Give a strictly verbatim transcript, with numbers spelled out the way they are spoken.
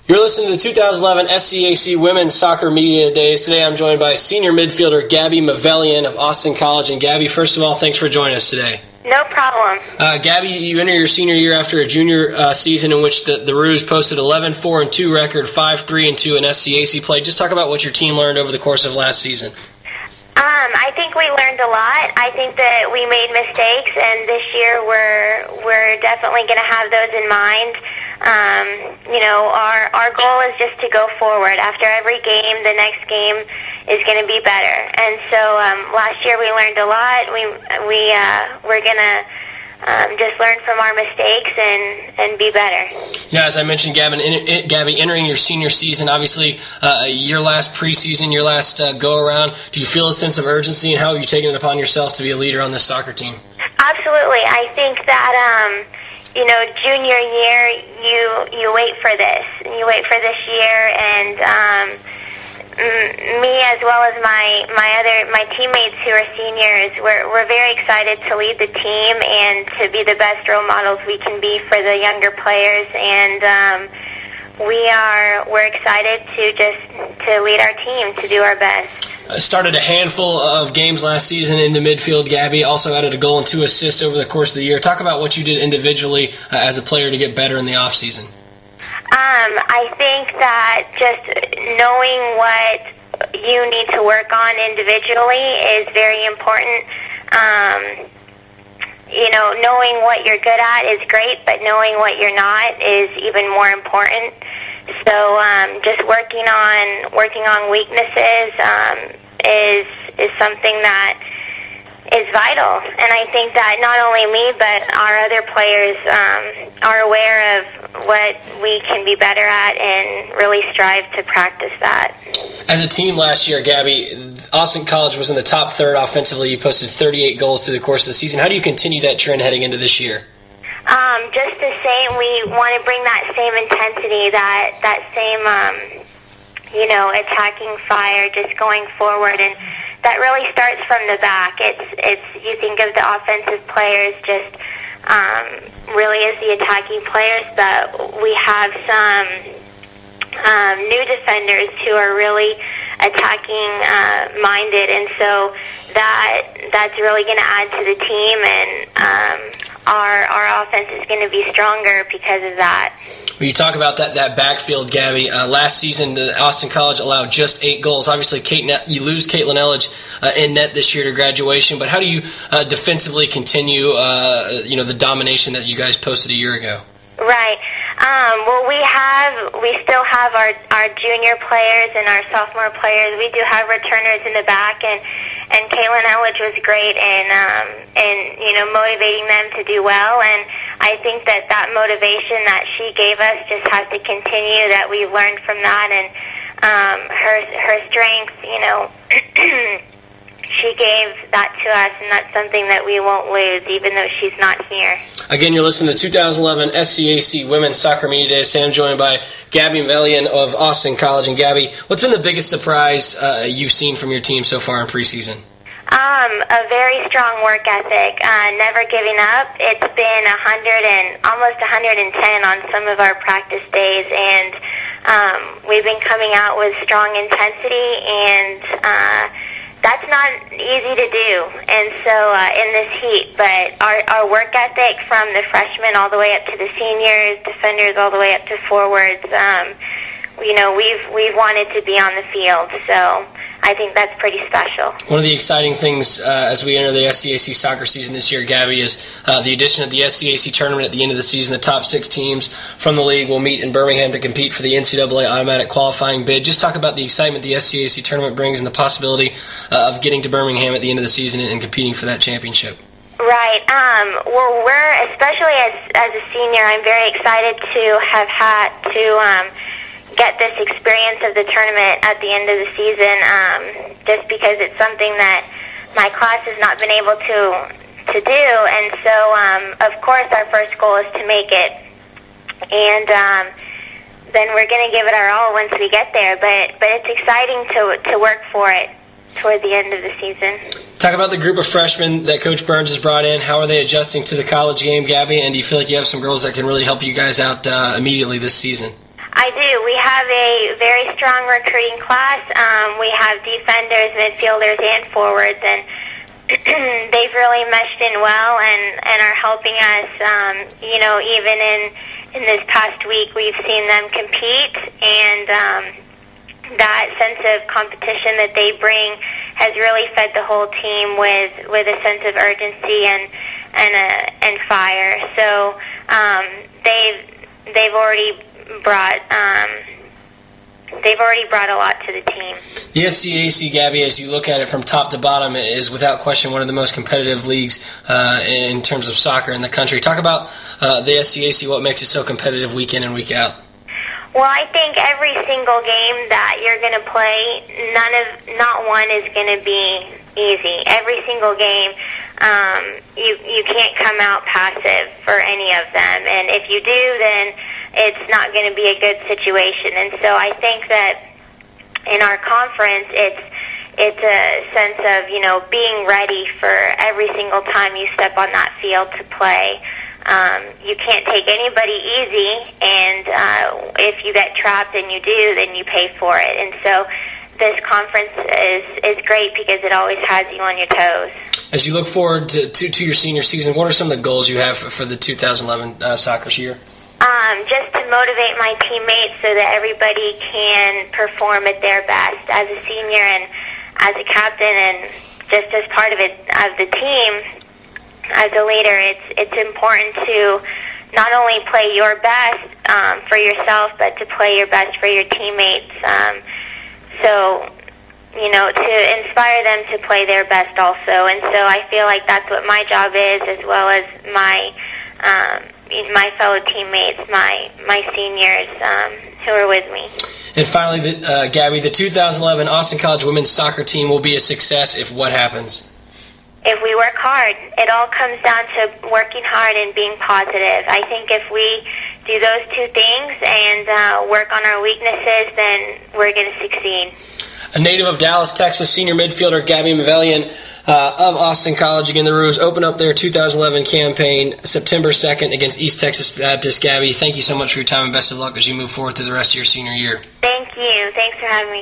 You're listening to the two thousand eleven S C A C Women's Soccer Media Days. Today I'm joined by senior midfielder Gabby Mavelian of Austin College. And Gabby, first of all, thanks for joining us today. No problem. Uh, Gabby, you enter your senior year after a junior uh, season in which the, the Roos posted eleven four and two record, five three and two in S C A C play. Just talk about what your team learned over the course of last season. Um, I think we learned a lot. I think that we made mistakes, and this year we're we're definitely going to have those in mind. Um, you know, our our goal is just to go forward. After every game, the next game is going to be better. And so um, last year we learned a lot. We we uh, we're going to um, just learn from our mistakes and, and be better. Yeah, as I mentioned, Gavin, in, Gabby, entering your senior season, obviously uh, your last preseason, your last uh, go-around, do you feel a sense of urgency, and how have you taken it upon yourself to be a leader on this soccer team? Absolutely. I think that, um, you know, junior year, you you wait for this. You wait for this year, and um, m- me as well as my, my other my teammates who are seniors, we're, we're very excited to lead the team and to be the best role models we can be for the younger players. And um, we are we're excited to just to lead our team, to do our best. Uh, started a handful of games last season in the midfield, Gabby. Also added a goal and two assists over the course of the year. Talk about what you did individually uh, as a player to get better in the off season. Um, I think that just knowing what you need to work on individually is very important. Um, you know, knowing what you're good at is great, but knowing what you're not is even more important. So um, just working on working on weaknesses um, is is something that is vital. And I think that not only me, but our other players um, are aware of what we can be better at and really strive to practice that. As a team last year, Gabby, Austin College was in the top third offensively. You posted thirty-eight goals through the course of the season. How do you continue that trend heading into this year? Um, just the same. We want to bring that same intensity, that that same, um, you know, attacking fire, just going forward, and that really starts from the back. It's it's you think of the offensive players just um, really as the attacking players, but we have some um, new defenders who are really attacking uh, minded, and so that that's really going to add to the team, and um, our our offense is going to be stronger because of that. When you talk about that that backfield, Gabby, uh, last season the Austin College allowed just eight goals. Obviously, Kate, you lose Caitlin Elledge uh, in net this year to graduation, but how do you uh, defensively continue uh, you know the domination that you guys posted a year ago? Right. Um, well, we have, we still have our, our junior players and our sophomore players. We do have returners in the back, and, and Caitlin Elledge was great in, um, in, you know, motivating them to do well. And I think that that motivation that she gave us just has to continue, that we've learned from that. And, um, her, her strength, you know, she gave that to us, and that's something that we won't lose, even though she's not here. Again, you're listening to two thousand eleven S C A C Women's Soccer Media Days. Today I'm joined by Gabby Mavelian of Austin College. And Gabby, what's been the biggest surprise uh, you've seen from your team so far in preseason? Um, a very strong work ethic, uh, never giving up. It's been a hundred and almost one hundred ten on some of our practice days, and um, we've been coming out with strong intensity, and uh, that's not easy to do, and so uh, in this heat, but our, our work ethic from the freshmen all the way up to the seniors, defenders all the way up to forwards, um, you know, we've we've wanted to be on the field, so I think that's pretty special. One of the exciting things uh, as we enter the S C A C soccer season this year, Gabby, is uh, the addition of the S C A C tournament at the end of the season. The top six teams from the league will meet in Birmingham to compete for the N C double A automatic qualifying bid. Just talk about the excitement the S C A C tournament brings and the possibility uh, of getting to Birmingham at the end of the season and competing for that championship. Right. Um, well, we're, especially as, as a senior, I'm very excited to have had to um, get this experience of the tournament at the end of the season, um, just because it's something that my class has not been able to to do. And so, um, of course, our first goal is to make it. And um, then we're going to give it our all once we get there. But, but it's exciting to, to work for it toward the end of the season. Talk about the group of freshmen that Coach Burns has brought in. How are they adjusting to the college game, Gabby? And do you feel like you have some girls that can really help you guys out uh, immediately this season? I do. We have a very strong recruiting class. Um, we have defenders, midfielders, and forwards, and they've really meshed in well and, and are helping us. Um, you know, even in in this past week, we've seen them compete, and um, that sense of competition that they bring has really fed the whole team with with a sense of urgency and and a, and fire. So um, they've they've already brought um, they've already brought a lot to the team. The S C A C, Gabby, as you look at it from top to bottom, is without question one of the most competitive leagues uh, in terms of soccer in the country. Talk about uh, the S C A C, what makes it so competitive week in and week out. Well, I think every single game that you're going to play, none of, not one is going to be easy. Every single game, um, you you can't come out passive for any of them, and if you do, then it's not going to be a good situation. And so I think that in our conference, it's it's a sense of, you know, being ready for every single time you step on that field to play. Um, you can't take anybody easy, and uh, if you get trapped and you do, then you pay for it. And so this conference is, is great because it always has you on your toes. As you look forward to, to, to your senior season, what are some of the goals you have for, for the two thousand eleven uh, soccer year? Um, just to motivate my teammates so that everybody can perform at their best. As a senior and as a captain and just as part of it, of the team, as a leader, it's it's important to not only play your best um, for yourself, but to play your best for your teammates. Um, so, you know, to inspire them to play their best also. And so I feel like that's what my job is, as well as my um, my fellow teammates, my my seniors um, who are with me. And finally, the, uh, Gabby, the two thousand eleven Austin College women's soccer team will be a success if what happens? If we work hard. It all comes down to working hard and being positive. I think if we do those two things and uh, work on our weaknesses, then we're going to succeed. A native of Dallas, Texas, senior midfielder Gabby Mavelian uh, of Austin College. Again, the Roos open up their two thousand eleven campaign September second against East Texas Baptist. Gabby, thank you so much for your time and best of luck as you move forward through the rest of your senior year. Thank you. Thanks for having me.